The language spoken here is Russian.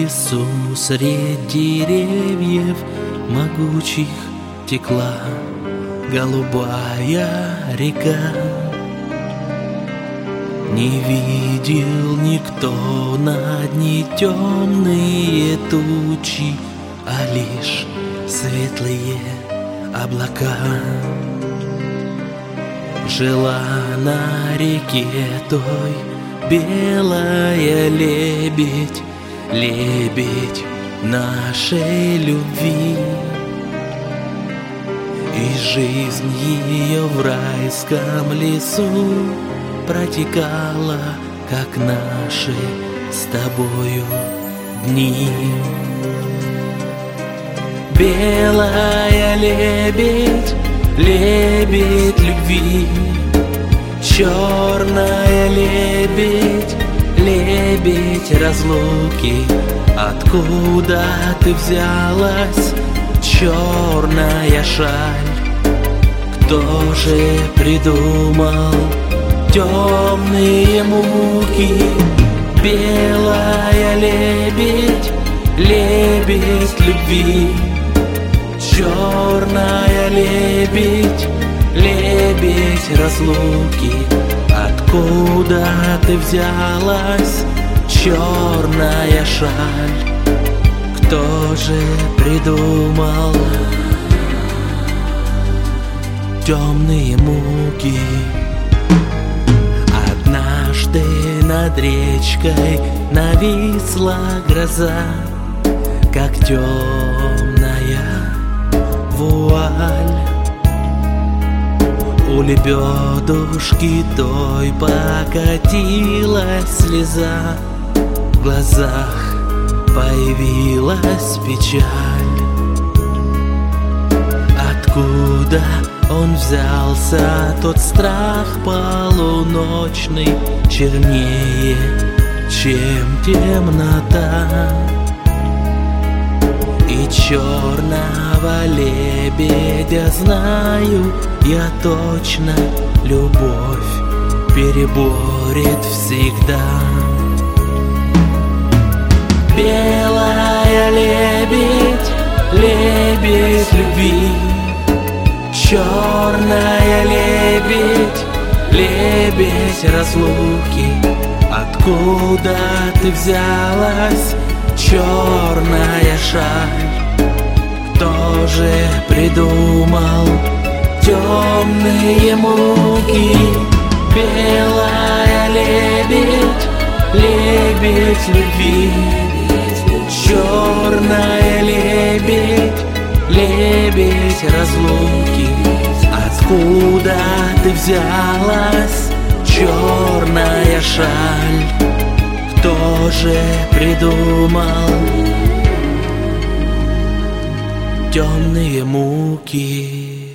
лесу средь деревьев могучих текла голубая река. Не видел никто на дне темные тучи, а лишь светлые облака. Жила на реке той белая лебедь, лебедь нашей любви. И жизнь ее в райском лесу протекала, как наши с тобою дни. Белая лебедь, лебедь любви, черная лебедь, лебедь разлуки. Откуда ты взялась, черная шаль? Кто же придумал темные муки? Белая лебедь, лебедь любви, черная лебедь, лебедь разлуки. Откуда ты взялась, черная шаль? Кто же придумал темные муки? Однажды над речкой нависла гроза, как темная вуаль. У лебедушки той покатилась слеза, в глазах появилась печаль. Откуда он взялся, тот страх полуночный, чернее, чем темнота? И черного лебедя знаю я точно, любовь переборет всегда. Белая лебедь, лебедь любви, черная лебедь, лебедь разлуки. Откуда ты взялась, черная шаль? Кто же придумал темные муки? Белая лебедь, лебедь любви, черная лебедь, лебедь разлуки. Откуда ты взялась, черная шаль? Кто же придумал темные муки?